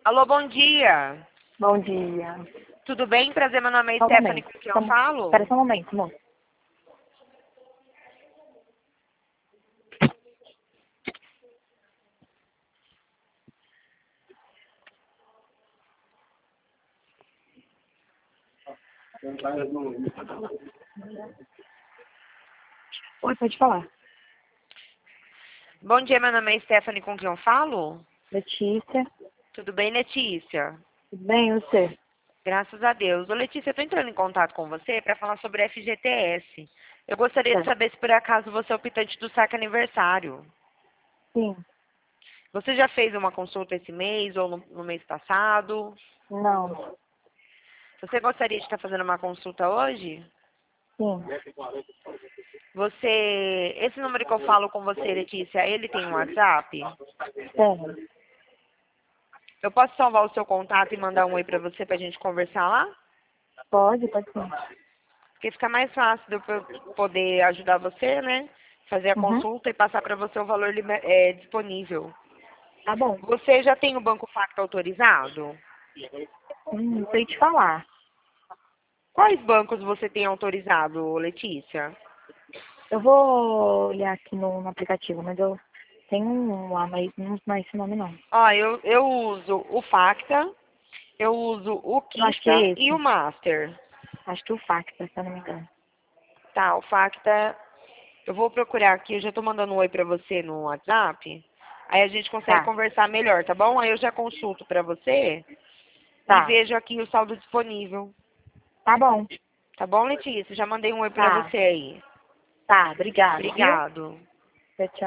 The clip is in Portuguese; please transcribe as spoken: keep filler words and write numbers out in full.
Alô, bom dia. Bom dia. Tudo bem? Prazer, meu nome é Só um Stephanie, momento. com quem Só eu um- falo? Espera só um momento, moço. Oi, pode falar. Bom dia, meu nome é Stephanie, com quem eu falo? Letícia. Tudo bem, Letícia? Tudo bem, e você? Graças a Deus. Ô, Letícia, eu tô entrando em contato com você para falar sobre F G T S. Eu gostaria de Certo. saber se por acaso você é o optante do saque aniversário. Sim. Você já fez uma consulta esse mês ou no, no mês passado? Não. Você gostaria de estar fazendo uma consulta hoje? Sim. Você, esse número que eu falo com você, Letícia, ele tem um WhatsApp? Tem. Eu posso salvar o seu contato e mandar um oi pra você pra gente conversar lá? Pode, pode sim. Porque fica mais fácil de eu poder ajudar você, né? Fazer a Uhum. consulta e passar para você o valor liber- é, disponível. Tá bom. Você já tem o Banco Facto autorizado? Hum, não sei te falar. Quais bancos você tem autorizado, Letícia? Eu vou olhar aqui no, no aplicativo, mas eu tenho um lá, mas não não é esse nome não. Ó, eu, eu uso o Facta, eu uso o Eu acho que é Kista e o esse. Master. Acho que o Facta, se eu não me engano. Tá, o Facta, eu vou procurar aqui, eu já tô mandando um oi pra você no WhatsApp. Aí a gente consegue Tá. conversar melhor, tá bom? Aí eu já consulto pra você e Tá. vejo aqui o saldo disponível. Tá bom. Tá bom, Letícia? Já mandei um oi pra Tá. você aí. Tá. Obrigada, viu? Obrigado. Tchau, tchau.